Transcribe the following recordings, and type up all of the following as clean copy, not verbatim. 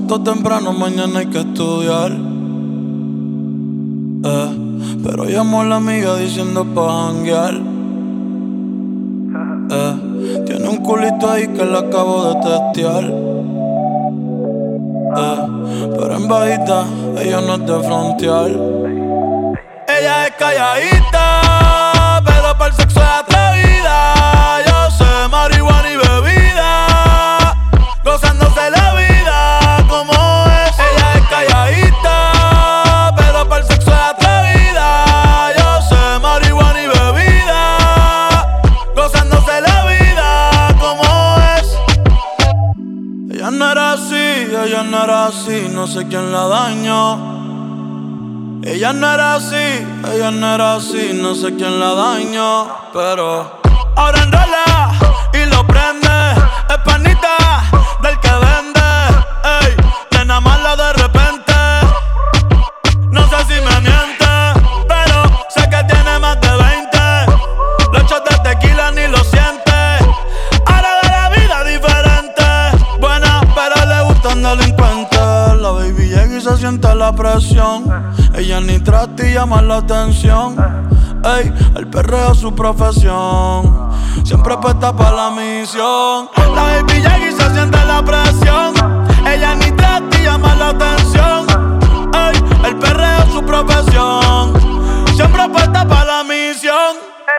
levanto temprano, mañana hay que estudiar. Pero llamó a la amiga diciendo pa' janguear. Tiene un culito ahí que le acabo de testear. Pero en bajita, ella no es de frontear. Ella es calladita, pero para el sexo es atrevida. Yo sé marihuana y bebida, gozándose la vida como es. Ella es calladita, pero para el sexo es atrevida. Yo sé marihuana y bebida, gozándose la vida como es. Ella no era así, no sé quién la dañó. Ella no era así, no sé quién la dañó. Pero ahora enrola y lo prende. Es panita del que vende. Ey, nena mala de repente. No sé si me miente, pero sé que tiene más de 20. Los shots de tequila ni lo siente. Ahora de la vida diferente. Buena, pero le gustan delincuentes. La baby llega y se siente la presión. Ella ni trata y llama la atención. Ey, el perreo es su profesión. Siempre puesta pa' la misión. La baby llega y se siente la presión. Ella ni trata y llama la atención. Ey, el perreo es su profesión. Siempre puesta pa' la misión.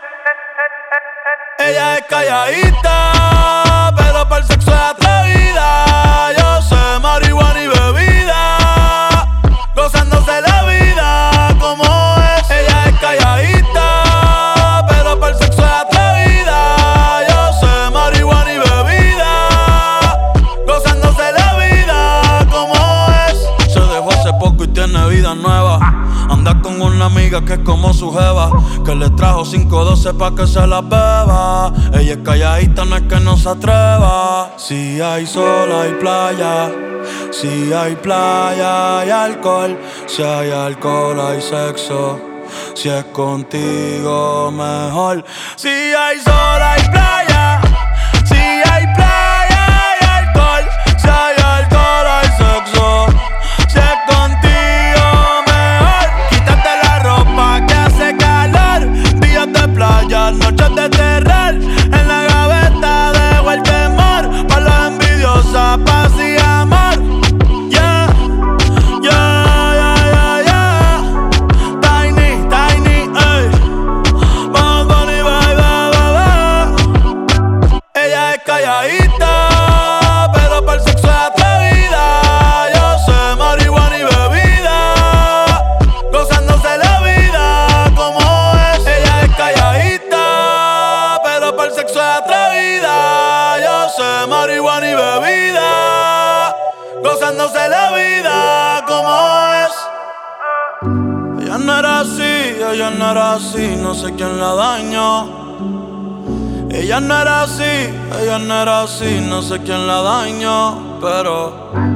Ella es calladita, pero para el sexo es atrevida. Yo sé marihuana y bebida, gozándose la vida como es. Ella es calladita, pero para el sexo es atrevida. Yo sé marihuana y bebida, gozándose la vida como es. Se dejó hace poco y tiene vida nueva. Anda con una amiga que es como su jeva, que le trajo 512 pa' que se la beba. Ella es calladita, no es que no se atreva. Si hay sol hay playa, si hay playa hay alcohol, si hay alcohol hay sexo, si es contigo mejor. Si hay sol hay playa, si hay playa hay alcohol, si hay alcohol hay sexo, si es contigo mejor. Quítate la ropa que hace calor, días de playa, noches de terror. En la gaveta dejo el temor, pa' las envidiosas, paz y amor. Yeah, yeah, yeah, yeah, yeah. Tiny, tiny, ey. Bad Bunny, baby. Ella es calladita, pero para el sexo es atrevida. Yo sé marihuana y bebida, gozándose la vida como es. Ella es calladita, pero para el sexo es atrevida. Yo sé marihuana y bebida, gozándose la vida como es. Ella no era así, no sé quién la dañó. Ella no era así, no sé quién la dañó. Pero